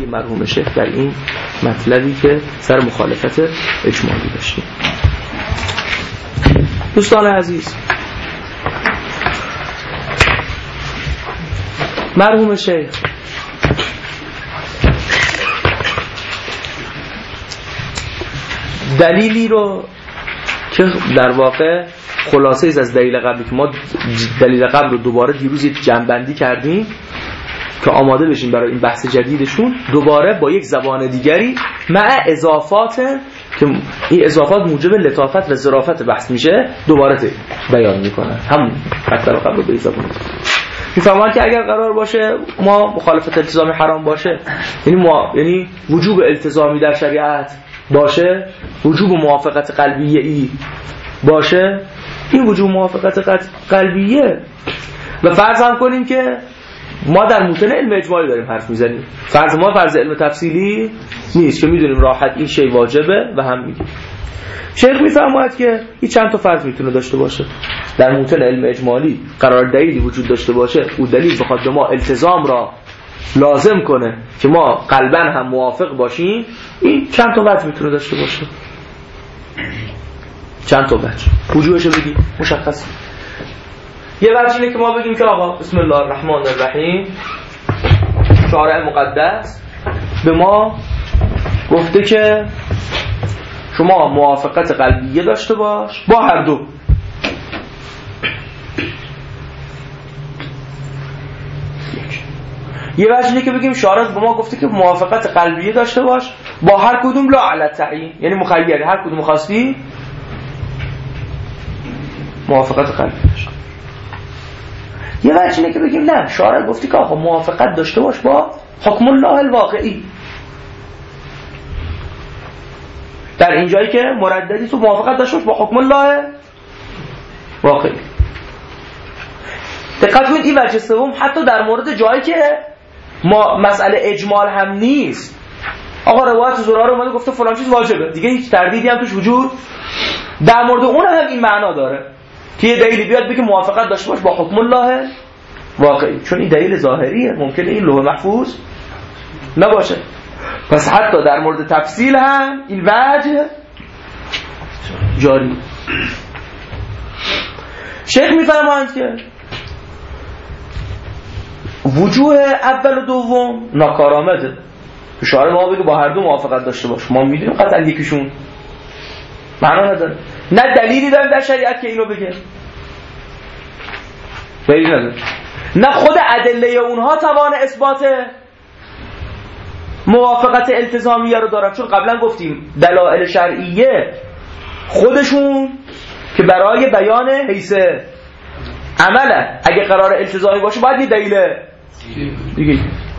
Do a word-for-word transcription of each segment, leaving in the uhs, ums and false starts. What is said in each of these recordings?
مرحوم شیخ در این مطلبی که سر مخالفت اجمالی داشتیم. دوستان عزیز، مرحوم شیخ دلیلی رو که در واقع خلاصه ایز از دلیل قبلی که ما دلیل قبل رو دوباره دیروز یک جمع‌بندی کردیم که آماده بشیم برای این بحث جدیدشون، دوباره با یک زبان دیگری مع اضافات که این اضافات موجب لطافت و ظرافت بحث میشه دوباره بیان میکنن. هم مطلب قبل رو به زبان میفهمن که اگر قرار باشه ما مخالفت التزامی حرام باشه، یعنی ما یعنی وجوب التزامی در شریعت باشه، وجوب موافقت قلبیه ای باشه، این وجوب موافقت قلبیه و فرض هم کنیم که ما در متن علم اجمالی داریم حرف میزنیم، فرض ما فرض علم تفصیلی نیست که میدونیم راحت این شی واجبه و هم میگیم. شیخ میفرماید که این چند تا فرض میتونه داشته باشه در متن علم اجمالی، قرار دلیلی وجود داشته باشه، او دلیل بخواد به ما التزام را لازم کنه که ما قلباً هم موافق باشیم، این چند تا وجه میتونه داشته باشه. چند تا وجه وجوهش رو بگیم مشخص. یه وجه اینه که ما بگیم که آقا بسم الله الرحمن الرحیم شارع مقدس به ما گفته که شما موافقت قلبیه داشته باش با هر دو. یه وجه اینه که بگیم شارع به ما گفته که موافقت قلبیه داشته باش با هر کدوم لا علی التعیین، یعنی مخیری، هر کدوم خواستی موافقت قلبیه داشته. یه وجه اینه که بگیم نه، شارع گفتی که آقا موافقت داشته باش با حکم الله الواقعی، در اینجایی که مرددی تو موافقت داشته باش با حکم الله واقعی. دقت کنید این وجه سوم حتی در مورد جایی که ما مسئله اجمال هم نیست، آقا روایت زراره اومده گفته فلان چیز واجبه، دیگه هیچ تردیدی هم توش وجود، در مورد اون هم این معنا داره که یه دلیلی بیاد بگه موافقت داشته باش با حکم الله واقعی، چون این دلیل ظاهریه، ممکنه این لوح محفوظ نباشه. پس حتی در مورد تفصیل هم این وجه جاری. شیخ میفرمایند که وجوه اول و دوم ناکارآمده، شارع ما بگه با هر دو موافقت داشته باش، ما میدونیم قطعا یکیشون معنا نداره، نه دلیلی داریم در شریعت که اینو بگه، دلیلی نداره، نه خود ادله اونها توان اثبات موافقت التزامیه رو دارن، چون قبلا گفتیم دلایل شرعیه خودشون که برای بیان حیث عمله، اگه قرار التزامی باشه باید یه دلیل دیگه.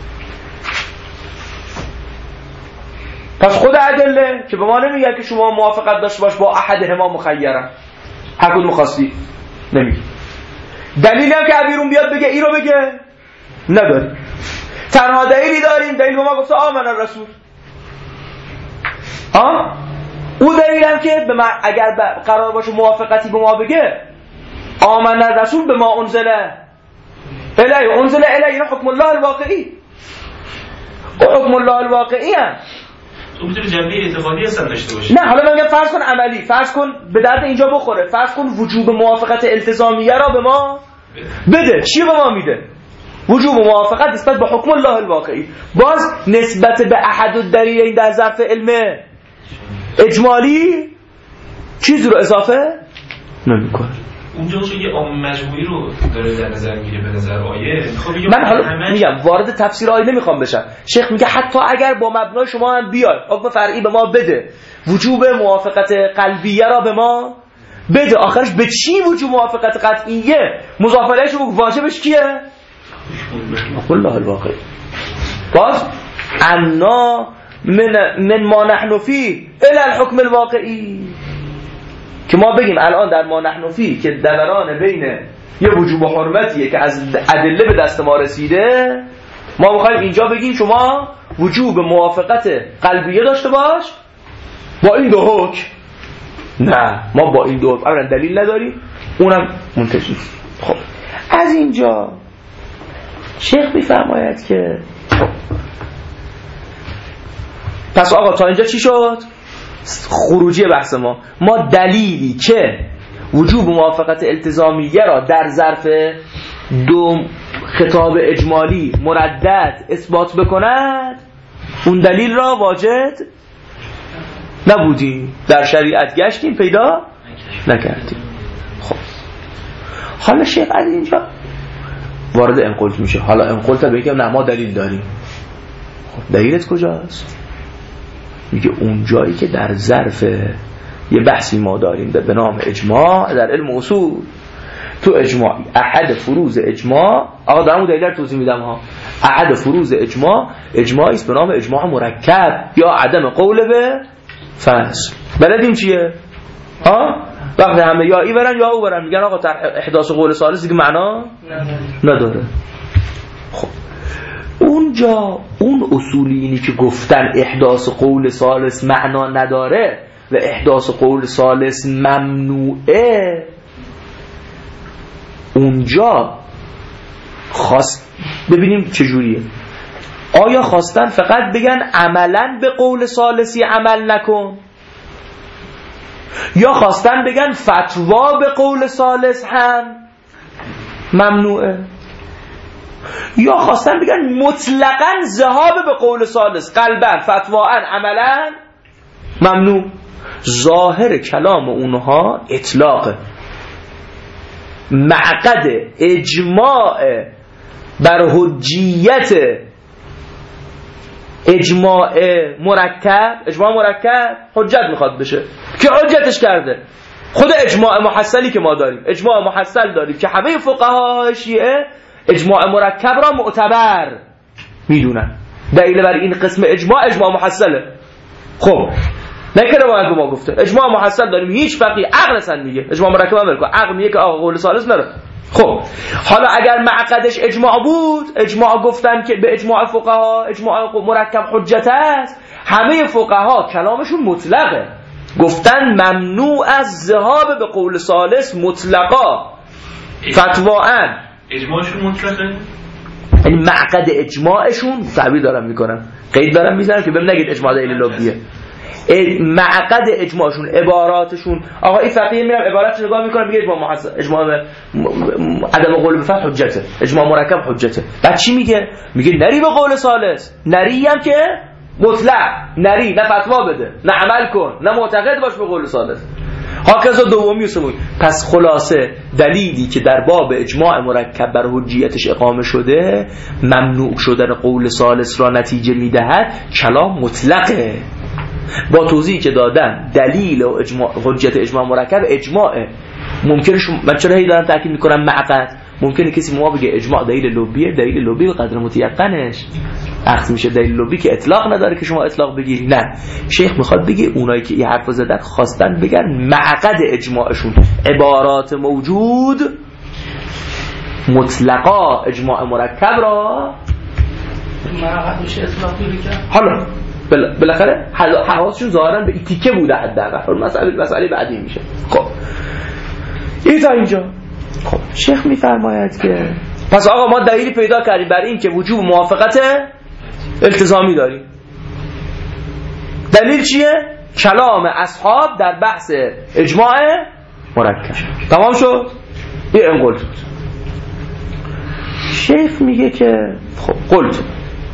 پس خود ادله که به ما نمیگه که شما موافقت داشته باش با احدهما مخیرا، هر کدوم خواستی، نمیگه. دلیلی هم که بیرون بیاد بگه اینو بگه نداری. تنها دلیلی داریم، دلیل به ما گفته آمن الرسول، ها او دلیل هم که به ما اگر قرار باشه موافقتی به ما بگه آمن الرسول به ما انزله الیه، انزله الیه، این حکم الله الواقعی، حکم الله الواقعی هم تو میتونی جنبه اعتقادی اصلا داشته باشی. نه حالا من میگم فرض کن عملی، فرض کن به درد اینجا بخوره، فرض کن وجوب موافقت التزامیه را به ما بده. چی به ما میده؟ وجوب موافقت نسبت به حکم الله الواقعی. باز نسبت به احد الدلیلین در ظرف علم اجمالی چیزی رو اضافه نمیکنه. اونجا چه یه عام مجموعی رو داره در نظر میگیره به نظر آیه. من حالا میگم وارد تفسیر آیه نمیخوام بشم. شیخ میگه حتی اگر با مبنای شما هم بیاد حکم فرعی به ما بده، وجوب موافقت قلبیه را به ما بده، آخرش به چی وجوب موافقت قطعیه؟ مضاف الیهش واجبش کیه؟ حکم الله الواقعی. باز انا من من ما نحن فی الی الحکم الواقعی، که ما بگیم الان در ما نحن فی که دوران بین یه وجوب و حرمتیه که از ادله به دست ما رسیده، ما میخوایم اینجا بگیم شما وجوب موافقت قلبیه داشته باش با این دو حکم. نه، ما با این دو حکم اولا دلیل نداریم، اونم منتج نیست. خب از اینجا شیخ میفرماید که پس آقا تا اینجا چی شد؟ خروجی بحث ما ما دلیلی که وجوب موافقت التزامیه را در ظرف دو خطاب اجمالی مردد اثبات بکند اون دلیل را واجد نبودیم، در شریعت گشتیم پیدا نکردیم. خب حالا شیخ از اینجا وارد انقلت میشه. حالا انقلت بگم نه ما دلیل داریم. خب دلیلت کجاست؟ میگه اون جایی که در ظرف یه بحثی ما داریم به نام اجماع در علم اصول، تو اجماع احد فروض اجماع، آقا دارم اون دلیل رو توضیح میدم ها، احد فروض اجماع اجماعی است به نام اجماع مرکب یا عدم قول به فصل. بلدیم چیه؟ ها وقتی همه یا ای برن یا او برن میگن آقا در احداث قول ثالث دیگه معنا نداره. خب اونجا اون اصولینی که گفتن احداث قول ثالث معنا نداره و احداث قول ثالث ممنوعه، اونجا خواست ببینیم چجوریه. آیا خواستن فقط بگن عملا به قول ثالثی عمل نکن، یا خواستن بگن فتوا به قول ثالث هم ممنوعه، یا خواستن بگن مطلقاً ذهاب به قول ثالث قلباً فتواً عملاً ممنوع؟ ظاهر کلام اونها اطلاق معقد اجماع بر حجیت اجماع مرکب. اجماع مرکب حجت میخواد بشه که حجتش کرده خود اجماع محصلی که ما داریم. اجماع محصل داریم که همه فقهای شیعه اجماع مرکب را معتبر میدونن. دلیل بر این قسم اجماع اجماع محصله. خب نکنه باید به ما گفته اجماع محصل داریم، هیچ فقیه عقل سن میگه اجماع مرکب هم بلکن عقل میگه که آقا قول ثالث نره. خب حالا اگر معقدش اجماع بود، اجماع گفتن که به اجماع فقها اجماع مرکب حجت است، همه فقها کلامشون مطلقه، گفتن ممنوع از ذهاب به قول ثالث مطلقا فتواً. اجماعشون مطلقه؟ یعنی معقد اجماعشون تعبیر دارم میکنم، قید دارم میزنم که بهم نگید اجماع دلیل لبیه. معقد اجماعشون عباراتشون، آقا این فقیه میرم عباراتش نگاه میکنم میگه اجماع محصل اجماع عدم قول به فعل حجته، اجماع مرکب حجته. بعد چی میگه؟ میگه نری به قول ثالث، نری هم که مطلق نری، نه فتوا بده نه عمل کن نه معتقد باش به قول ثالث. هاکذا دومی و سومی. پس خلاصه دلیلی که در باب اجماع مرکب بر حجیتش اقامه شده ممنوع شدن قول ثالث را نتیجه میدهد کلام مطلقه. با توضیحی که دادن دلیل و اجماع حجت اجماع مرکب اجماعه. ممکنه شما من چرا هی دارم تاکید میکنم معقد، ممکنه کسی ما بگه اجماع دلیل لبیه، دلیل لبی به قدر متیقنش عقد میشه، دلیل لبی که اطلاق نداره که شما اطلاق بگیری. نه، شیخ میخواد بگه اونایی که این حرف زدن خواستن بگن معقد اجماعشون عبارات موجود مطلقا اجماع مرکب را معقد میشه اطلاق بگیره. حالا بالاخره حواسشون ظاهرا به تیکه بوده حداقل، مسئله مسئله بعدی میشه. خب این تا اینجا. خب شیخ میفرماید که پس آقا ما دلیلی پیدا کردیم برای این که وجوب موافقت التزامی داریم. دلیل چیه؟ کلام اصحاب در بحث اجماع مرکب. تمام شد؟ این انقلت بود. شیخ میگه که خب قلت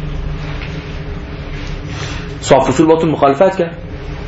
صاف اصول باتون مخالفت کرد.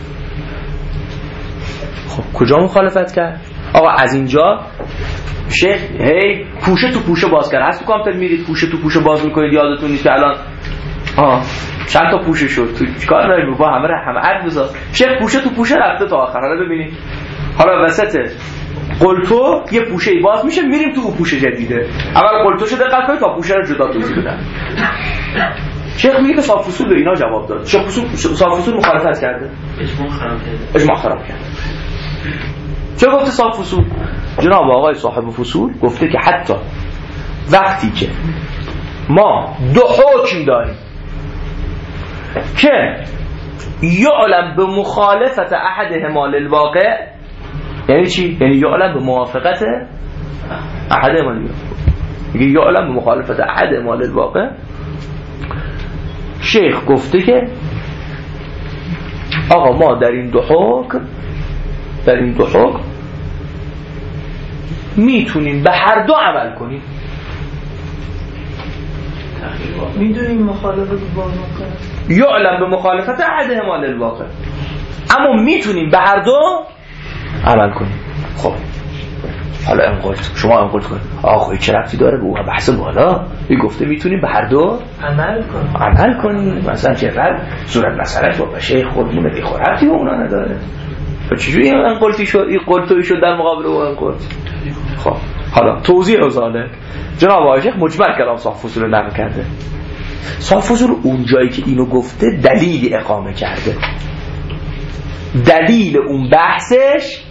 خب کجا مخالفت کرد؟ آقا از اینجا شیخ هی پوشه تو پوشه باز کرد. هست تو کامپیوتر میرید پوشه تو پوشه باز میکنید، یادتون نیست که الان آه چند تا پوشه شد تو چیکار داریم با همه همه عد بذار. شیخ پوشه تو پوشه رفته تا آخر. حالا ببینید حالا وسط قلتو یه پوشه باز میشه، میریم تو اون پوشه جدیده. اول قلتوشو دقت کنید تا پوشه رو جدا توضیح بدم. شیخ میگه که صاف اصول به اینا جواب داد. شیخ اصول صاف اصول مخالفت کرده، اجماع خراب کرده. اجماع خراب کرده. چه گفته صاف اصول؟ جناب آقای صاحب فصول گفته که حتی وقتی که ما دو حکم داریم که یعلم به مخالفت احدهما للواقع، یعنی چی؟ یعنی یعلم به موافقت احدهما للواقع، میگه یعلم به مخالفت احدهما للواقع. شیخ گفته که آقا ما در این دو حکم در این دو حکم میتونیم به هر دو عمل کنیم. میدونیم مخالفت با واقع یعلم به مخالفت احدهما للواقع، اما میتونیم به هر دو عمل کنیم. خب حالا انقلت شما انقلت کن آقا چه ربطی داره به اون بحث بالا؟ این گفته میتونیم به هر دو عمل کنیم عمل کنیم مثلا چه ربط صورت مسئله با بشه خودمون دیگه ربطی به اونا نداره. چجوری انقلتی شد این قلتوی شد در مقابل اون انقلت؟ خب حالا توضیح ازاله جناب آقای شیخ مجمل کلام صاحب فصول رو نقل کرده. صاحب فصول اون جایی که اینو گفته دلیلی اقامه کرده، دلیل اون بحثش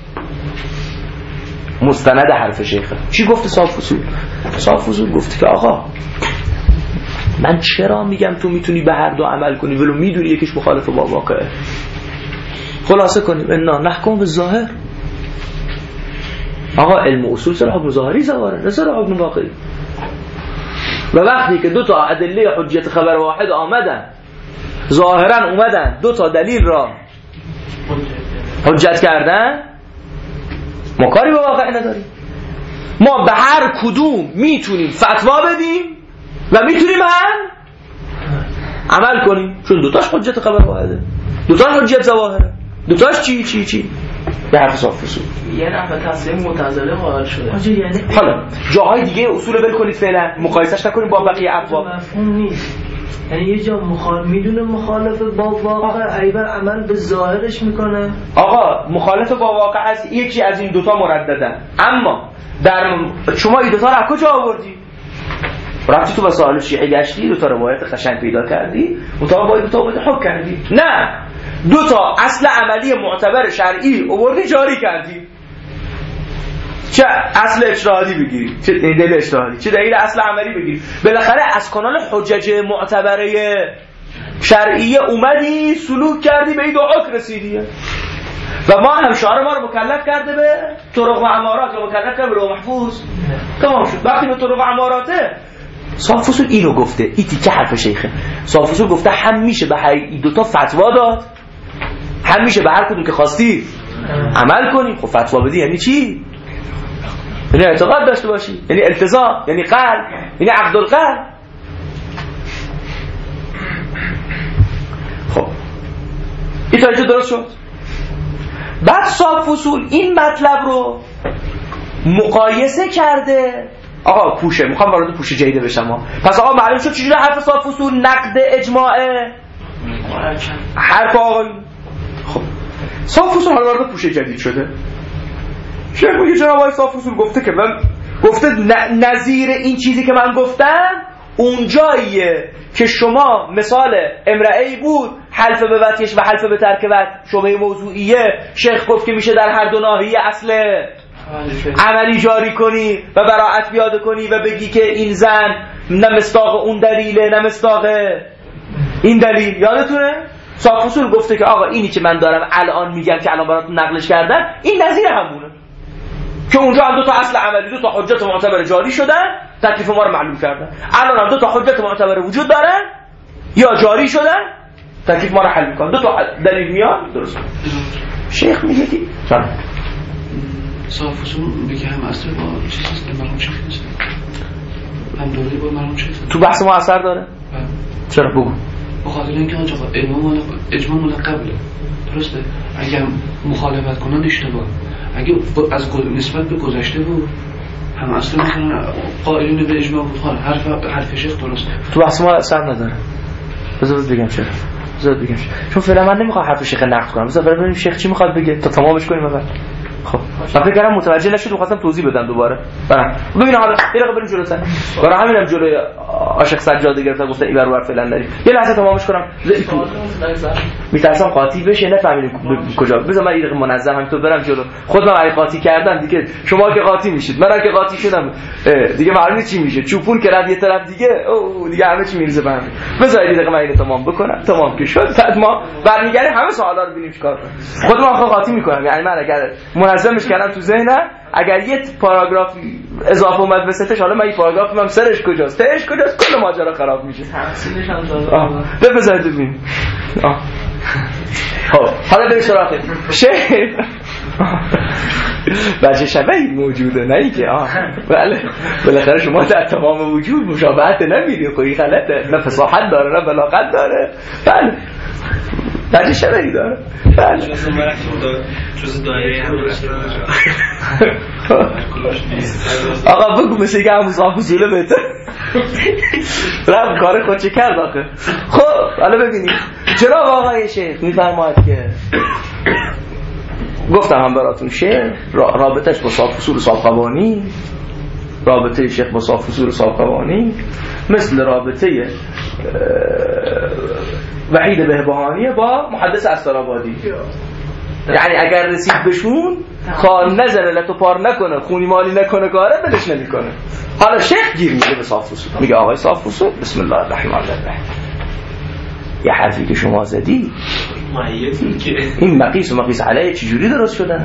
مستند حرف شیخه. چی گفته صاحب فصول؟ صاحب فصول گفته که آقا من چرا میگم تو میتونی به هر دو عمل کنی ولو میدونی یکیش مخالف با واقعه؟ خلاصه کنیم انا نحکم بالظاهر. آقا علم اصول سر حکم ظاهری زواره نه سر حکم واقعی. و وقتی که دو تا ادله حجت خبر واحد آمدن ظاهرا اومدن دو تا دلیل را حجت کردن، ما کاری با واقع نداریم. ما به هر کدوم میتونیم فتوا بدیم و میتونیم هم عمل کنیم، چون دوتاش حجت خبر واحده، دوتاش حجت ظواهره، دوتاش چی چی چی به حرف صاف فصول. یه نحوه تصمیم معتزله قائل شده. یعنی حالا جاهای دیگه اصول ول کنید فعلا مقایسهش نکنیم با بقیه ابواب. مفهوم نیست. یعنی یه جا مخالف میدونه مخالف با واقع ایبر عمل به ظاهرش میکنه. آقا مخالف با واقع از یکی از این دوتا مرددن، اما در شما این دوتا رو از کجا آوردی؟ رفتی تو مسائل شیعه گشتی دوتا روایت قشنگ پیدا کردی مطابق با دوتا باید حکم کردی؟ نه، دوتا اصل عملی معتبر شرعی آوردی جاری کردی. چه اصل اجتهادی بگیری چه دلیل اجتهادی چه دلیل اصل عملی بگیری، بالاخره از کانال حجج معتبره شرعیه اومدی سلوک کردی به این دو حکم رسیدی. و ما هم شعار ما رو مکلف کرده به طرق و امارات یا مکلف کرده به لوح محفوظ. تمام شد. وقتی به طرق و اماراته صاحب فصول اینو گفته، این تیکه حرف شیخه. صاحب فصول گفته هم میشه به هر این دوتا فتوا داد، هم میشه به هر کدوم که خواستی عمل کنی. خب فتوا بدی یعنی چی؟ یعنی اعتقاد داشته باشی، یعنی التزام، یعنی قلب، یعنی عقد القلب. خب این تا اینجا درست شد. بعد صاحب فصول این مطلب رو مقایسه کرده. آقا پوشه، میخوام وارد پوشه جدید بشم. پس آقا معلوم شد چجوری حرف صاحب فصول نقد اجماعه حرف آقا. خب صاحب فصول حالا وارد پوشه جدید شده. شیخ میگه جناب آقای صاحب فصول گفته که من گفته نظیر این چیزی که من گفتم اون جاییه که شما مثال امرئه‌ای بود حلف به وطیش و حلف به ترک وط شبهه موضوعیه. شیخ گفت که میشه در هر دو ناحیه اصل عملی جاری کنی و براءت بیاده کنی و بگی که این زن نه مصداق اون دلیله نه مصداق این دلیل. یادتونه صاحب فصول گفته که آقا اینی که من دارم الان میگم که الان براتون نقلش کردم این نظیر همونه که اونجا هم دو تا اصل عملی دو تا حجت معتبر جاری شدن تکلیف ما رو معلوم کردن. الان هم دو تا حجت معتبر وجود دارن یا جاری شدن تکلیف ما رو حل میکنن. دو تا دلیل میاد درست. شیخ میگه که صاحب فصول میگه هم اصل با چیزی که مرحوم شیخ نیست، هم دوره با مرحوم شیخ تو بحث ما اثر داره. چرا بگو؟ بخاطر اینکه آنجا امام اجماع مال قبله، درسته؟ اگر مخالفت کنن اشتباه، اگه از نسبت به گذشته بود هم اصلا مثلا قائلین به اجماع بود، حرف حرف شیخ درسته. تو بحث ما اثر نداره. بذار بگم چرا. بذار بگم چون فعلا من نمیخوام حرف شیخ نقد کنم. بذار ببینیم شیخ چی میخواد بگه تا تمامش کنیم اول. خب من فکر کردم متوجه نشد، می‌خواستم توضیح بدم دوباره. برام ببین حالا یه دقیقه بریم جلوتر. برای همینم جلوی عاشق سجاده گرفتم گفتم این برابر فعلا نریم. یه لحظه تمامش کنم. میترسم قاطی بشه نفهمید کجا. بذار من یه دقیقه منظم همینطور برم جلو. خودم علی قاطی کردم دیگه شما که قاطی میشید، منم که قاطی شدم دیگه معلومه چی میشه. چوپون که رد یه طرف دیگه او دیگه همه چی میریزه به هم. بذار یه دقیقه من اینو تمام بکنم. تمام که شد بعد ما برمیگردیم همه سوالا رو ببینیم چیکار کنیم. خودم آخه قاطی میکنم. یعنی من اگر منظمش کردم تو ذهنم اگر یه پاراگراف اضافه اومد وسطش حالا من این پاراگراف میگم سرش کجاست تهش کجاست کل ماجرا خراب میشه. تفصیلش هم داره. بذارید ببین. خب حالا بریم سراغ شیخ. بچه شبهی موجوده نه اینکه آه بله بالاخره شما در تمام وجود مشابهت نمیدید، خب این غلطه، نه فصاحت داره نه بلاغت داره. بله بچه شبهی داره. بله جز دایره هم آقا بگو مثل که همون صاحب اصوله بهتر رب کار خود چه کرد آخه. خب حالا ببینید چرا آقای شیخ میفرماید که گفتم هم براتون شیخ رابطهش با صاحب اصول صاحب قوانی، رابطه شیخ با صاحب اصول صاحب قوانی مثل رابطه وحید بهبهانی با محدث استرابادی. یعنی اگر رسید بهشون خال نزنه لتو پار نکنه خونی مالی نکنه کاره بدش نمیکنه. حالا شیخ گیر میده به صاحب اصول، میگه آقای صاحب اصول بسم الله الرحمن الرحیم یه حرفی که شما زدی این مقیس و مقیس علیه چجوری درست شده؟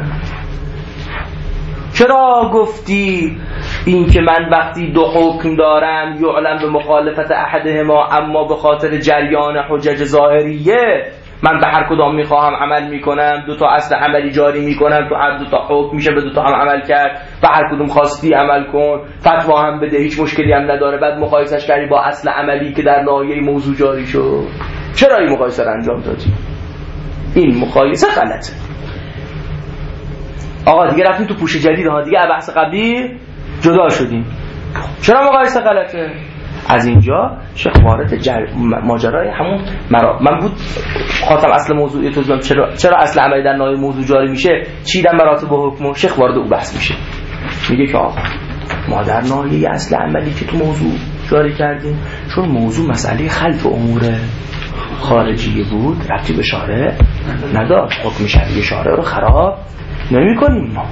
چرا گفتی این که من وقتی دو حکم دارم یعلم به مخالفت احدهما اما به خاطر جریان حجج ظاهریه من به هر کدام میخواهم عمل میکنم، دو تا اصل عملی جاری میکنم، تو هر دو تا حکم میشه به دو تا هم عمل کرد، به هر کدوم خواستی عمل کن، فتوا هم بده هیچ مشکلی هم نداره، بعد مقایسش کردی با اصل عملی که در ناحیه موضوع جاری شد. چرا این مقایسه رو انجام دادی؟ این مقایسه غلطه. آقا دیگه رفتیم تو پوش جدید ها، دیگه بحث قبلی جدا شدیم. چرا مقایسه غلطه؟ از اینجا شیخ وارد جر... ماجرای همون مرا من بود خاطر اصل موضوعی تو چرا چرا اصل عملی در ناحیه موضوع جاری میشه چیدن مراتب و حکم. شیخ وارد او بحث میشه، میگه که آقا ما در ناحیه اصل عملی که تو موضوع جاری کردیم چون موضوع مسئله خلف امور خارجی بود ربطی به شارع نداشت، حکم شرعی شارع رو خراب نمی کنیم. ما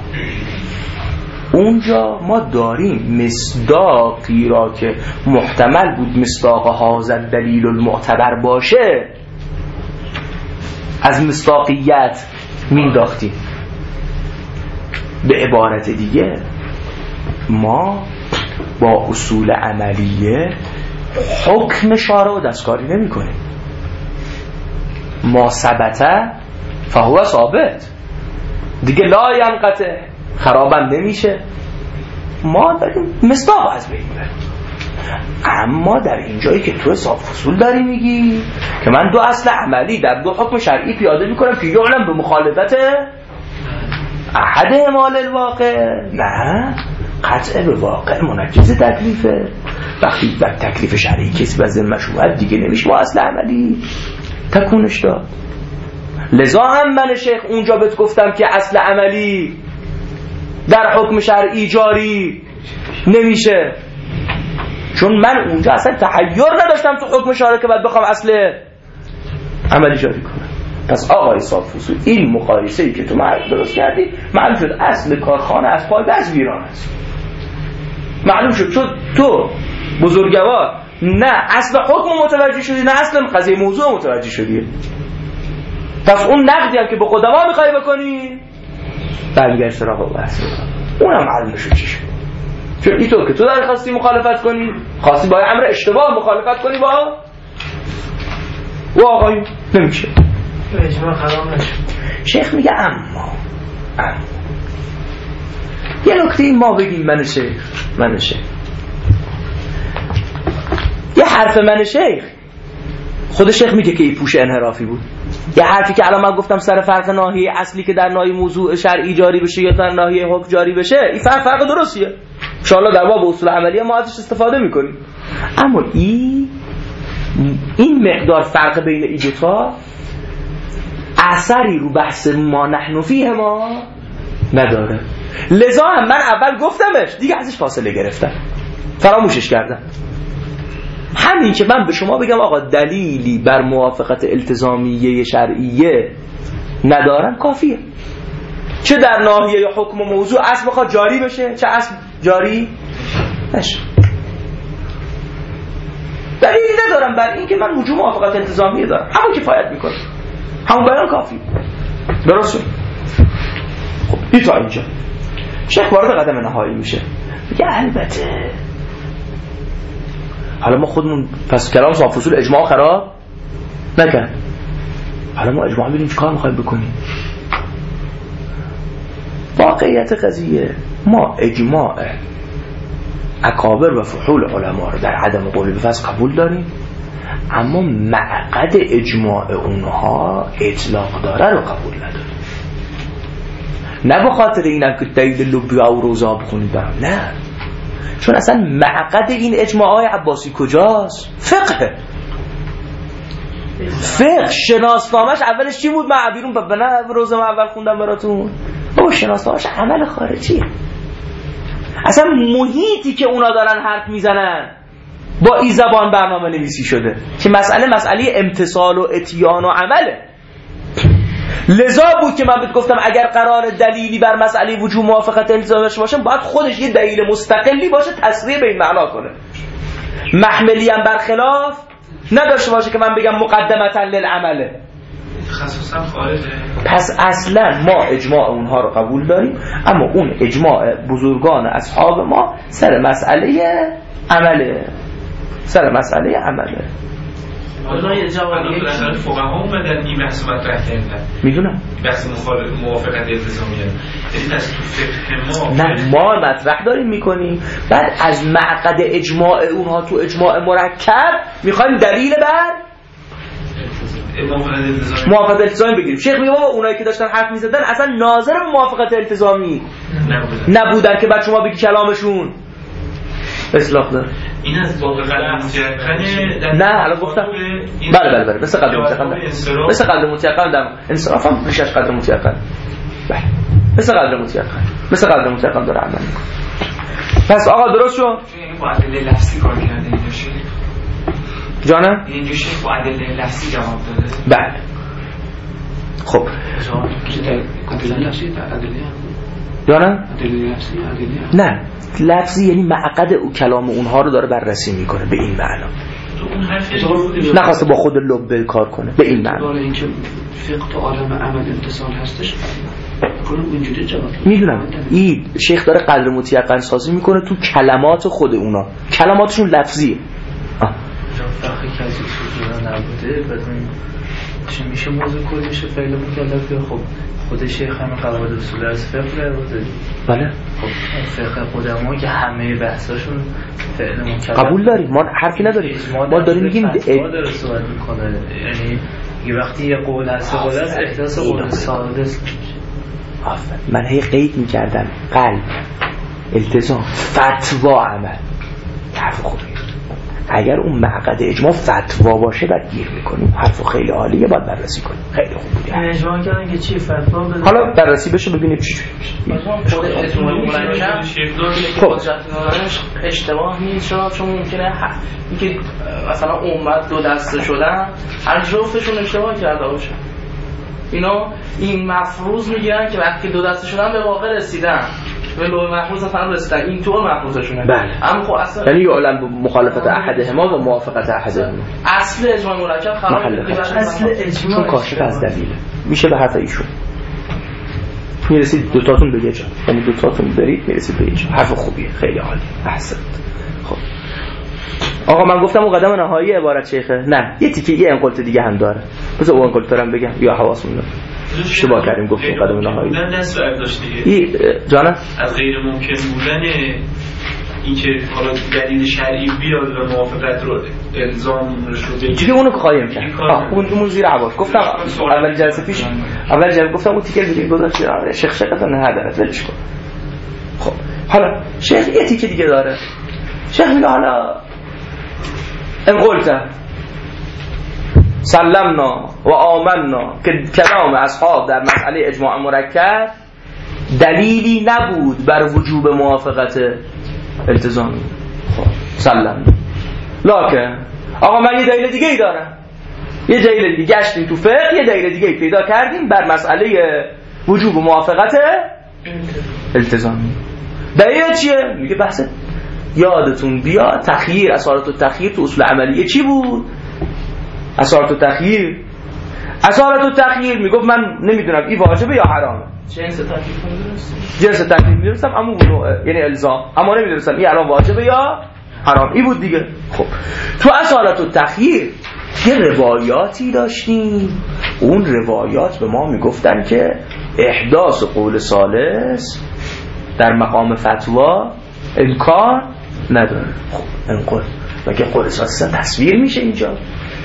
اونجا ما داریم مصداقی را که محتمل بود مصداق هذا دلیل المعتبر باشه از مصداقیت مینداختیم. به عبارت دیگه ما با اصول عملیه حکم شارع و دستکاری نمی کنیم. ما ثبته فهو ثابت دیگه لا ینقطع خرابم نمیشه. ما داریم مصداق از بین میبریم. اما در اینجایی که تو حساب فصول داری میگی که من دو اصل عملی در دو حکم شرعی پیاده میکنم که یعلم به مخالفت احد اعمال الواقع، نه قطعه به واقع منجز تکلیفه. وقتی بر تکلیف شرعی کسی به ذمه‌ش اومد دیگه نمیشه با اصل عملی تکونش داد. لذا هم من شیخ اونجا بهت گفتم که اصل عملی در حکم شرعی جاری نمیشه، چون من اونجا اصلا تحیر نداشتم تو حکم شرعی که باید بخوام اصل عملی جاری کنم. پس آقای صاحب فصول این مقایسه‌ای که تو معلوم درست کردی معلوم شد اصل کارخانه از پای از ویران است. معلوم شد چون تو بزرگوار نه اصل حکم متوجه شدی نه اصل قضیه موضوع متوجه شدی. پس اون نقدی هم که به قدما میخوای بکنی برمیگرد سراغ بحث اونم معلوم شد چی شد. چون ای تو که تو داری خواستی مخالفت کنی، خواستی با امر اشتباه مخالفت کنی با و آقایی نمیشه اجماع خراب نشد. شیخ میگه اما اما یه نکته ما بگیم من شیخ من شیخ یه حرف من شیخ خود شیخ میگه که این پوش انحرافی بود. یه حرفی که الان من گفتم سر فرق ناحیه اصلی که در ناحیه موضوع شرعی جاری بشه یا در ناحیه حکم جاری بشه این فرق فرق درستیه. ان شاء الله در باب اصول عملیه ما ازش استفاده میکنیم. اما این این مقدار فرق بین این دو تا اثری رو بحث ما نحن فیه ما نداره. لذا هم من اول گفتمش دیگه ازش فاصله گرفتم فراموشش کردم. همین که من به شما بگم آقا دلیلی بر موافقت التزامیه شرعیه ندارن کافیه. چه در ناحیه حکم و موضوع اصل بخواد جاری بشه چه اصل جاری نشه. دلیلی ندارم بر این که من وجوب موافقت التزامیه دارم، همون کفایت میکنه، همون بیان کافی. درست شد؟ خب این تا اینجا شیخ وارد قدم نهایی میشه میگه البته حالا ما خودمون پس کلام صاحب فصول اجماع خراب نکن. حالا ما اجماع می‌بینیم چیکار می‌خوایم بکنیم. واقعیت قضیه ما اجماع اکابر و فحول علما رو در عدم قول بفصل قبول داریم، اما معقد اجماع اونها اطلاق داره رو قبول نداریم. نه به خاطر اینم که دلیل لوبیا و روزا بخونیدم، نه، چون اصلا معقد این اجماعای عباسی کجاست؟ فقه. فقه شناسنامش اولش چی بود؟ من بیرون به نه روزا من اول خوندم براتون. او شناسنامش عمل خارجیه. اصلا محیطی که اونا دارن حرف میزنن با این زبان برنامه نویسی شده که مسئله مسئله امتصال و اتیان و عمله. لذا بود که من بهت گفتم اگر قرار دلیلی بر مسئله وجوب موافقت الزامش باشه، باید خودش یه دلیل مستقلی باشه تصریح به این معنا کنه، محملی هم برخلاف نداشته باشه که من بگم مقدمتا للعمله. خصوصا خارجه. پس اصلا ما اجماع اونها رو قبول داریم، اما اون اجماع بزرگان اصحاب ما سر مسئله عمله، سر مسئله عمله. حالا یه جوابی بالاخره فقها اومدن این بحث مطرح کردن. میدونم بحث موافقت التزامیه. یعنی از تو فقه ما نه ما مطرح داریم میکنیم، بعد از معقد اجماع اونها تو اجماع مرکب میخوایم دلیل بر موافقت التزامی بگیریم. شیخ میگه بابا اونایی که داشتن حرف میزدن اصلا ناظر به موافقت التزامی نبودن, نبودن که بعد شما بگی کلامشون اصلاح داره. این از باب قدر متیقنه. نه حالا گفتم بله بله بله مثل قدر متیقن، مثل قدر متیقن دم انصراف هم ریشش قدر متیقن، بله مثل قدر متیقن، مثل قدر متیقن داره عمل میکنه. پس آقا درست شد؟ این با ادله لفظی کار کرده اینجا شیخ جانم؟ اینجا شیخ با ادله لفظی جواب داده. بله خب ادله لفظی ادله جانم؟ ادله لفظی ادله نه لفظی یعنی معقد او کلام اونها رو داره بررسی میکنه به این معنا، نخواسته با خود لب کار کنه به این معنا. داره اینکه فقه تو عالم عمل اتصال هستش کنم اینجوری جواب میدونم. این شیخ داره قدر متیقن سازی میکنه تو کلمات خود اونا، کلماتشون لفظیه. فقه که از اصول نبوده بدون چه میشه موضوع کلی میشه فعل مکلفه. خب خود شیخ هم قواعد اصول از فقه بوده. بله خب فقه خودمون که همه بحثاشون فعل مکلف قبول داریم، ما حرفی نداریم، ما داریم میگیم فتوا داره صحبت میکنه. یعنی یه وقتی یه قول هست قول هست احداث قول سادس میشه. آفرین. من هی قید میکردم قلب التزام فتوا عمل حرف خوبی. اگر اون معقد اجماع فتوا باشه بعد گیر میکنیم، حرف خیلی عالیه باید بررسی کنیم. خیلی خوب بوده اجماع کردن که چی فتوا بده. حالا بررسی بشه ببینیم چی جوری میشه. خود اجماع مرکب قدرت‌دارش اشتباه نیست، چون ممکنه اینکه مثلا امت دو دسته شدن هر جفتشون اشتباه کرده باشه. اینا این مفروض میگیرن که وقتی دو دسته شدن به واقع رسیدن، به لوح محفوظ فهم رسیدن، اینطور مفروضشونه. بله. اما خب اصلا یعنی یعلم مخالفت احدهما و موافقت احدهما. اصل اجماع مرکب خراب میشه. اصل اجماع چون کاشف از دلیله میشه به حرف ایشون میرسید دو تاتون به یه جا، یعنی دو تاتون برید میرسید به یه جا. حرف خوبیه، خیلی عالی، احسنت. خب آقا من گفتم اون قدم نهایی عبارت شیخه. نه یه تیکه یه انقلت دیگه هم داره، بذار اون انقلت رو بگم یا حواسمون نره. اشتباه کردیم گفتیم قدم نهایی بودن دست برداشت دیگه. ای جانم از غیر ممکن بودن اینکه حالا دلیل شرعی بیاد و موافقت رو الزام رو بگیره دیگه اونو قایم کرد. آه اون اون زیر عباس گفتم اول جلسه پیش اول جلسه گفتم اون تیکه دیگه گذاشت شیخ شقت نه داره ولش کن. خب حالا شیخ یه تیکه دیگه داره. شیخ میگه حالا ان قلت سلمنا و آمنا که کلام اصحاب در مسئله اجماع مرکب دلیلی نبود بر وجوب موافقت التزامی. خب سلمنا لکن آقا من یه دلیل دیگه ای دارم، یه دلیل دیگه گشتیم تو فقه، یه دلیل دیگه ای پیدا کردیم بر مسئله وجوب موافقت التزامی. دلیل چیه؟ میگه بحث یادتون بیا تخییر، اثارات التخییر تو اصول عملیه چی بود؟ اثارات التخییر اثارات التخییر میگفت من نمیدونم این واجبه یا حرامه. جنس تکلیف میدونست جنس تکلیف میدونستم اما اون یعنی الزام، اما نمیدونستم این الان واجبه یا حرام. این بود دیگه. خب تو اثارات التخییر یه روایاتی داشتیم اون روایات به ما میگفتن که احداث قول ثالث در مقام فتوا امکان نداره. خب انقل مگه قول ثالث تصویر میشه اینجا؟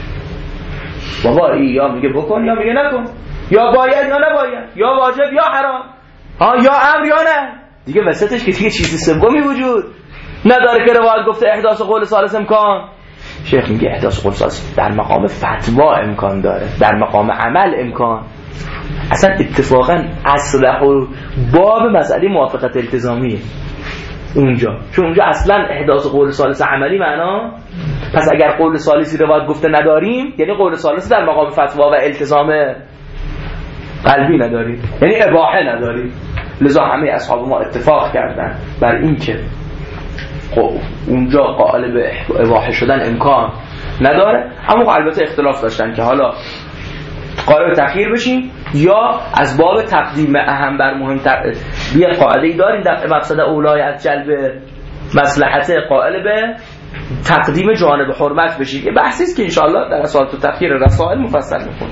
بابا ای یا میگه بکن یا میگه نکن، یا باید یا نباید، یا واجب یا حرام، ها یا امر یا نه. دیگه وسطش که دیگه چیزی سومی وجود نداره که روایت گفته احداث قول ثالث امکان. شیخ میگه احداث قول ثالث در مقام فتوا امکان داره، در مقام عمل امکان. اصلا اتفاقا اصلح و باب مسئله موافقت التزامیه اونجا، چون اونجا اصلا احداث قول ثالث عملی معنا. پس اگر قول ثالثی روایت گفته نداریم یعنی قول ثالث در مقام فتوا و التزام قلبی نداریم، یعنی اباحه نداریم. لذا همه اصحاب ما اتفاق کردن بر این که اونجا قائل به اباحه شدن امکان نداره، اما البته اختلاف داشتن که حالا قائل به تأخیر بشیم یا از باب تقدیم اهم بر مهمتر. بیا قاعده‌ای داریم در مقصد اولای از جلب مصلحت قائل به تقدیم جانب حرمت بشیم. یه بحثی است که ان شاءالله در اساس تأخیر رسائل مفصل می‌کنیم.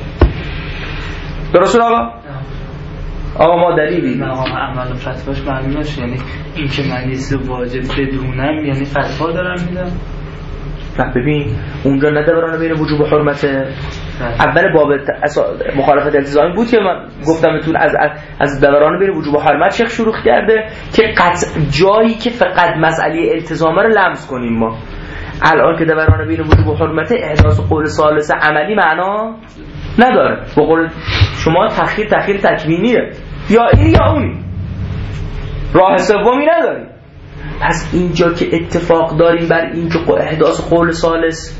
درسته آقا؟ آقا ما دلیلی مقام عمل و فتواش معلوم نشه، یعنی این که من یه واجب بدونم یعنی فتوا دارم میدم. نه ببین اونجا نه دوران بین وجوب و حرمت. اول باب مخالفت التزامی بود که من گفتم بهتون از از دوران بین وجوب و حرمت شیخ شروع کرده که قطع جایی که فقط مسئله التزامه رو لمس کنیم. ما الان که دوران بین وجوب و حرمت احداث قول ثالث عملی معنا نداره. به قول شما تأخیر تأخیر تکوینیه، یا این یا اونی، راه سومی نداری. پس اینجا که اتفاق داریم بر این که احداث قول ثالث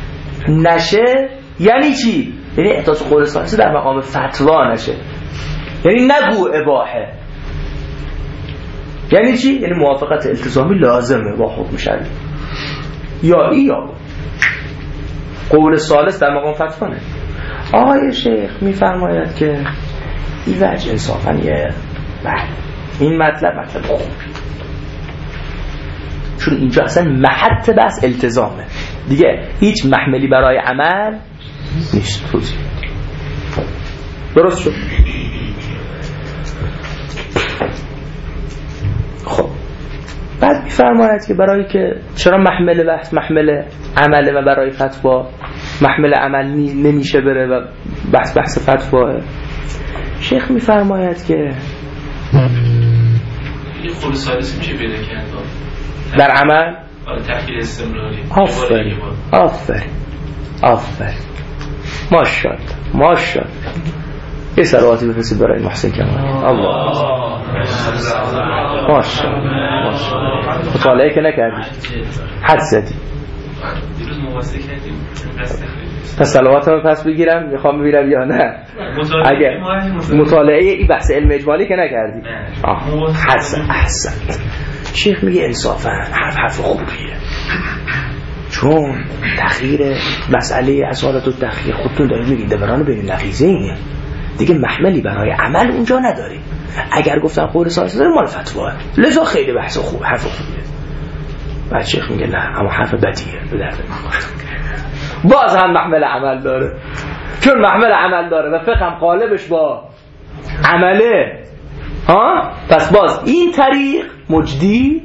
نشه یعنی چی؟ یعنی احداث قول ثالث در مقام فتوا نشه، یعنی نگو اباحه. یعنی چی؟ یعنی موافقت التزامی لازمه با حکم شرعی، یا ای یا قول ثالث در مقام فتوا نه. آقای شیخ میفرماید که این وجه انصافاً یه بله این مطلب مطلب خوب، چون اینجا اصلا محط بحث التزامه دیگه، هیچ محملی برای عمل نیست. توضیح درست شد؟ خب بعد میفرماید که برای که چرا محمل بحث محمل عمله و برای فتوا محمل عمل نمیشه بره و بحث بحث فتواه. شیخ میفرماید که این قول ثالث میشه پیدا کرد در عمل تأخیر استمراری. آفرین آفرین آفرین ماشاءالله ماشاءالله. یه سلواتی بفرستید برای محسن کمال. الله ماشاءالله ماشاءالله. مطالعه که نکردی حد زدی. دیروز مواسطه کردیم پس سلوات رو پس بگیرم میخوام ببینم یا نه. اگر مطالعه این بحث علم اجمالی که نکردی حسن احسن. شیخ میگه انصافا حرف حرف خوبیه، چون تخییر مسئله اصالت و تخییر خودتون دارید میگید دوران بین نقیزه اینه دیگه، محملی برای عمل اونجا نداری. اگر گفتم قول ثالث داره مال فتواه، لذا خیلی بحث خوب حرف خوبیه. بعد شیخ میگه نه اما حرف بدیه به درد باز هم محمل عمل داره، چون محمل عمل داره و فقه هم قالبش با عمله ها، پس باز این طریق مجدی.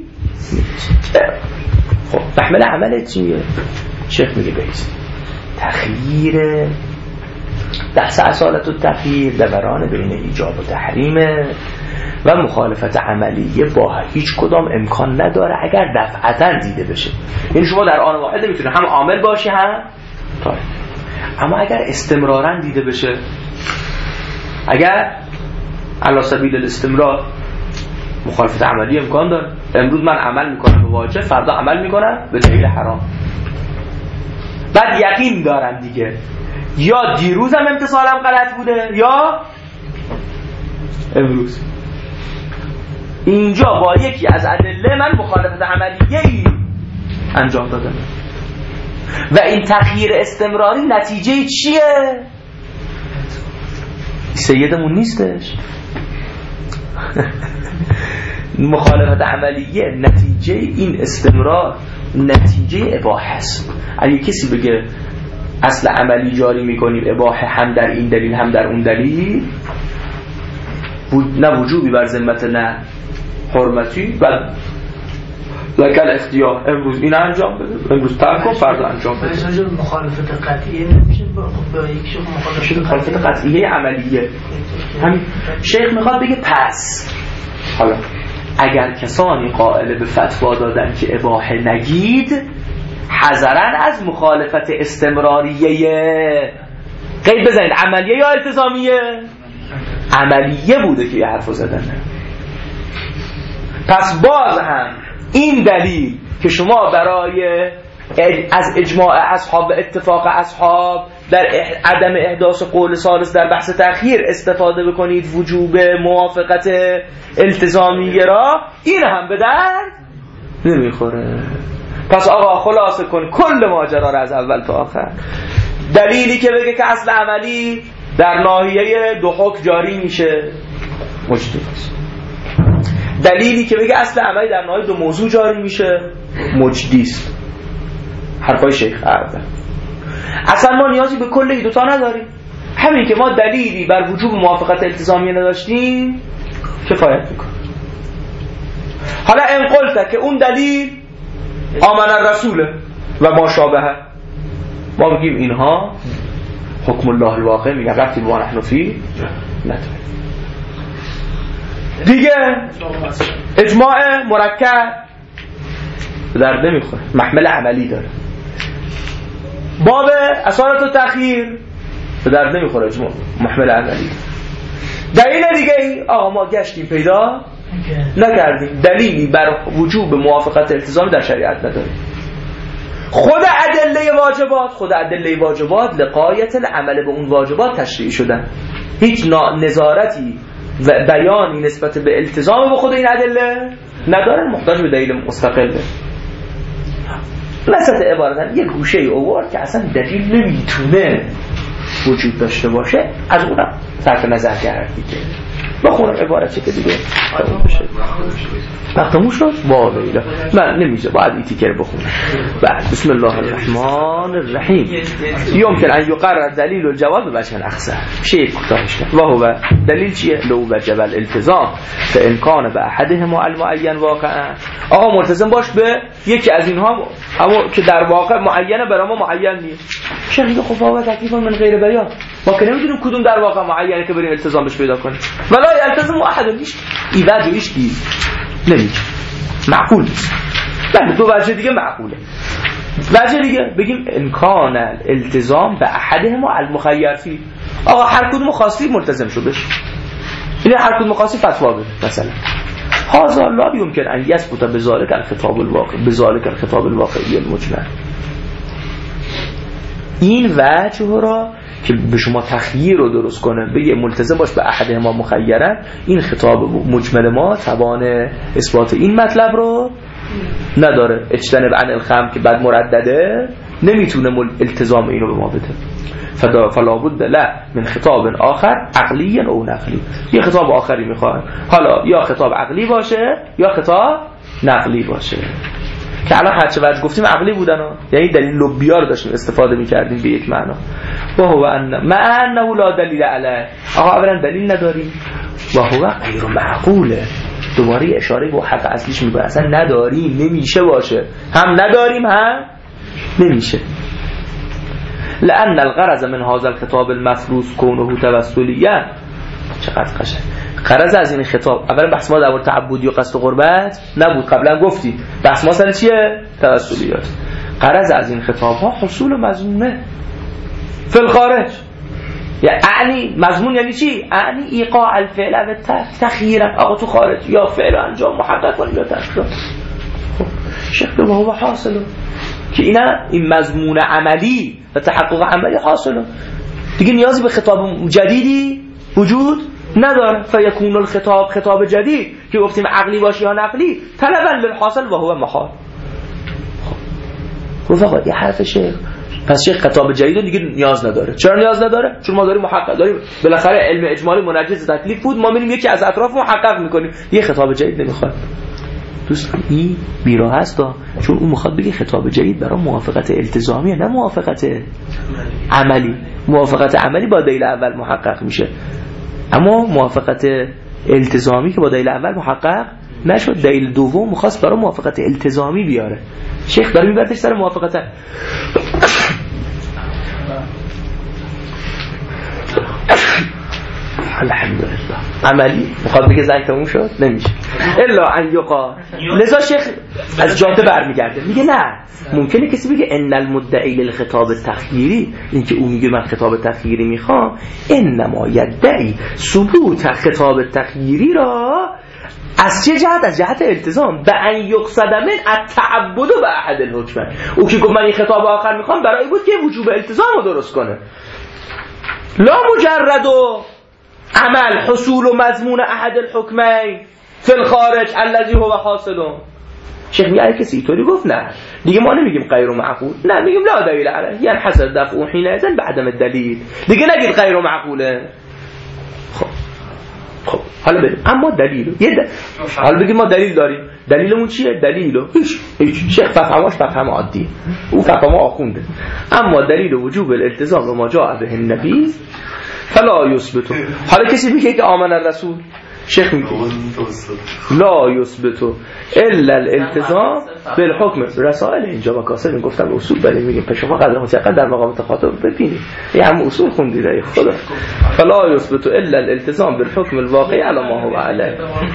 خب محمل عمل چیه؟ شیخ میگه بیست تخییر بحث اصالت و تخییر دوران بین ایجاب و تحریمه و مخالفت عملیه با هیچ کدام امکان نداره اگر دفعتاً دیده بشه. یعنی شما در آن واحد میتونه هم عامل باشی هم طالب، اما اگر استمرارا دیده بشه، اگر علی سبیل الاستمرار مخالفت عملی امکان داره. امروز من عمل میکنم به واجب، فردا عمل میکنم به دلیل حرام، بعد یقین دارم دیگه یا دیروزم امتصالم غلط بوده یا امروز. اینجا با یکی از ادله من مخالفت عملیه‌ای انجام دادم و این تغییر استمراری نتیجه چیه؟ سیدمون نیستش. مخالفت عملیه نتیجه این استمرار نتیجه اباحه است. اگه کسی بگه اصل عملی جاری میکنیم اباحه هم در این دلیل هم در اون دلیل، نه وجوبی بر ذمت نه حرمتی و لکل اختیار امروز این انجام بده، امروز ترک کن، فردا انجام بده. مثلا مخالفت قطعیه نمیشه با یکی مخالفت مخالفت قطعیه عملیه. همین شیخ میخواد بگه پس حالا اگر کسانی قائل به فتوا دادن که اباحه نگید، حذرن از مخالفت استمراریه. قید بزنید عملیه یا التزامیه؟ عملیه بوده که یه حرف زدن. پس باز هم این دلیل که شما برای از اجماع اصحاب و اتفاق اصحاب در عدم احداث قول ثالث در بحث تأخیر استفاده بکنید وجوب موافقت التزامیه را، این هم به درد نمیخوره. پس آقا خلاصه کن کل ماجرا را از اول تا آخر. دلیلی که بگه که اصل عملی در ناحیه دو حکم جاری میشه مجدی است. دلیلی که بگه اصل عملی در ناحیه دو موضوع جاری میشه مجدی است. حرفای شیخ عربه. اصلا ما نیازی به کل این دوتا نداریم. همین که ما دلیلی بر وجوب موافقت التزامیه نداشتیم کفایت میکنه. حالا ان قلت که اون دلیل آمن الرسول و ما شابهه، ما بگیم اینها حکم الله الواقع میگه ربطی به نحن فی نداره. دیگه اجماع مرکب در نمیخوره، محمل عملی داره. باب اصالت و تأخیر به درد نمیخوره، اجماع محمل عملی. دلیل دیگه ای آقا ما گشتیم پیدا نکردیم، دلیلی بر وجوب موافقت التزام در شریعت نداریم. خود ادله واجبات خود ادله واجبات لغایت العمل به اون واجبات تشریع شدن، هیچ نظارتی و بیانی نسبت به التزام به خود این ادله ندارن، محتاج به دلیل مستقله. مثلا عبارتاً یه گوشه ای اوورد که اصلا دلیل نمیتونه وجود داشته باشه، از اونم صرف نظر کرد دیگه. بخونم عبارت چه که دیگه وقتمون شد واقعی من نمیشه باید این تیکر بخونم. بعد بسم الله الرحمن الرحیم. یمکن ان یقرر دلیل الجواب به وجه اخصر. شیء کوتاهش کرد. و هو دلیل چیه؟ لو وجب الالتزام فامکان به احدهما المعین واقعا. آقا ملتزم باش به یکی از اینها، اما که در واقع معینه برای ما معین نیست. شریک خب واقعا تکلیف من غیر بیان، ما که نمیدونیم کدوم در واقع معینه که بریم التزام بهش پیدا کنیم. ولا التزام احد نیست، ایواج و ایشتی نمیگه، معقول نیست. بله دو وجه دیگه معقوله. وجه دیگه بگیم امکان التزام به احدهما المخیر فی. آقا هر کدوم خواستی ملتزم شو بش، این هر کدوم خواستی فتوا بده مثلا. هذا لا يمكن ان يثبت بذلك الخطاب الواقع بذلك الخطاب الواقعي المجمل. این وجه را که به شما تخییر رو درست کنه بگه ملتزم باش به احد ما مخیرن، این خطاب مجمل ما توان اثبات این مطلب رو نداره. اجتنب عن الخمر که بعد مردده نمیتونه التزام اینو به ما بده. فلا بد له من خطاب آخر عقلی او نقلی. یه خطاب آخری میخواد، حالا یا خطاب عقلی باشه یا خطاب نقلی باشه، که الان هرچه وجه گفتیم عقلی بودن ها. یعنی دلیل لبیا رو داشتیم استفاده میکردیم به یک معنا. و هو ان ما انه لا دلیل علیه. آقا اولا دلیل نداریم و هو غیر معقوله. دوباره اشاره به حق اصلیش میکنه، اصلا نداریم نمیشه باشه، هم نداریم هم نمیشه. لأن الغرض من هذا الخطاب المفروض كونه توسليا. چقدر قشنگ. غرض از این خطاب، اولا بحث ما در مورد تعبدی و قصد و قربت نبود، قبلا گفتی بحث ما سر چیه؟ توسلیات. غرض از این خطاب ها حصول مضمونه فی الخارج. یعنی مضمون یعنی چی؟ یعنی ایقاع الفعل و تخییرا. آقا تو خارج یا فعل انجام محقق کنیم یا تخییر. خب شکل و هو حاصله که اینا این مضمون عملی و تحقق عملی حاصله دیگه، نیازی به خطاب جدیدی وجود نداره. فیکون الخطاب خطاب جدید که گفتیم عقلی باشه یا نقلی طلبا للحاصل و هو محال. خب آقا این حرف شیخ، پس شیخ خطاب جدید دیگه نیاز نداره. چرا نیاز نداره؟ چون ما داریم محقق داریم، بالاخره علم اجمالی منجز تکلیف بود، ما میریم یکی از اطراف محقق میکنیم، یه خطاب جدید نمیخواد. دوستان این بیراه هست، چون اون میخواد بگه خطاب جدید برای موافقت التزامیه نه موافقت عملی. موافقت عملی با دلیل اول محقق میشه، اما موافقت التزامی که با دلیل اول محقق نشد، دلیل دوم میخواست برای موافقت التزامی بیاره. شیخ داره میبردش سر موافقت الحمدلله عملی. میخواد بگه زنگ تموم شد نمیشه الا ان یقال. لذا شیخ از جاده برمیگرده میگه نه، ممکنه کسی بگه ان المدعی للخطاب التخییری، اینکه اون میگه من خطاب تخییری میخوام، انما یدعی ثبوت خطاب التخییری را از چه جهت؟ از جهت التزام. به ان یقصد من التعبد به احد الحکم. او که گفت من این خطاب آخر میخوام برای بود که وجوب التزام رو درست کنه، لا مجرد و عمل حصول و مضمون احد الحکمین فی الخارج الذی هو حاصل. شیخ میگه کسی اینطوری گفت نه دیگه ما نمیگیم غیر معقول، نه میگیم لا دلیل علیه، یعنی حصل دفع حینئذ بعدم الدلیل، دیگه نگید غیر معقوله. خب خب حالا بریم اما دلیل یه د... حالا بگیم ما دلیل داریم، دلیلمون چیه؟ دلیلو هیچ هیچ شیخ فهمش فهم عادی، او فهم آخونده. اما دلیل وجوب الالتزام و ما جاء به النبی فلا یثبت. حالا کسی میگه که آمن الرسول، شیخ میگه لا یثبت الا الالتزام بالحکم. رسائل اینجا مکاسب این گفتم اصول بریم میگیم پس شما قدر متقن در مقام تخاطب ببینید این هم اصول خوندید ای خدا. فلا یثبت الا الالتزام بالحکم الواقع علی ما هو علیه.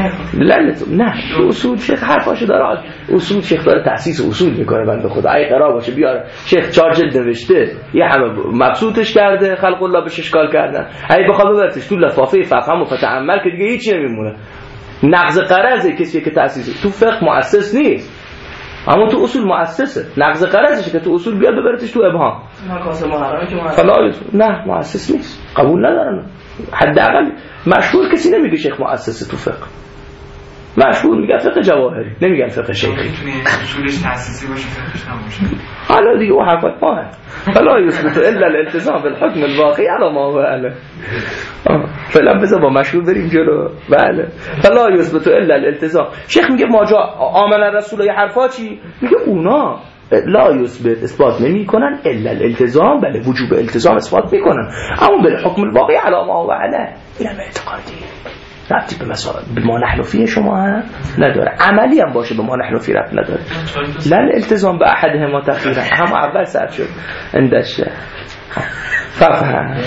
نه اصول شیخ حرفاشو داره، اصول شیخ داره تأسیس اصول میکنه بنده خدا. ای قرار باشه بیاره شیخ چهار جلد نوشته یه همه مبسوطش کرده، خلق الله بهش اشکال کردن، ای بخواد ببرتش تو لفافه فهم و فتعمل که دیگه هیچی نمیمونه. نقض قرض کسی که تأسیس تو فقه مؤسس نیست، اما تو اصول مؤسسه. نقض قرضشه که تو اصول بیاد ببرتش تو ابهام. مکاسب محرمه که فلا نه مؤسس نیست، قبول ندارن. حداقل مشهور کسی نمیگه شیخ مؤسسه تو فقه، مشهور میگه فقه جواهری، نمیگن فقه شیخی. اصولش تأسیسی باشه فقهش نباشه. حالا دیگه اون حرفات ما هست. فلا یثبت الا الالتزام بالحکم الواقع علی ما هو علیه. فعلا بذار با مشهور بریم جلو. بله فلا یثبت الا الالتزام. شیخ میگه ما جا آمن الرسول، یه حرفا چی میگه اونا لا یثبت اثبات نمی کنن الا الالتزام، بله وجوب التزام اثبات میکنن، اما بالحکم الواقع علی ما هو علیه. این هم اعتقادی ربطی به مسائل به ما نحن فیه شما هم نداره، عملی هم باشه به ما نحن فیه ربط نداره. لن التزام به احدهما تخییرا، هم اول سر شد اندش فهم.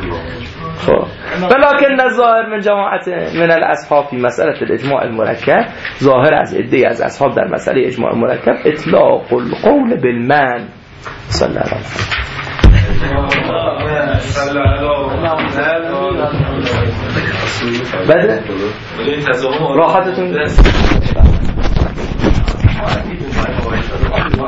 خب ولكن الظاهر من جماعت من الاصحاب في مسألة الاجماع المرکب، ظاهر از عده از اصحاب در مسئله اجماع مرکب اطلاق القول بالمن. صلی الله علیه و بده راحتتون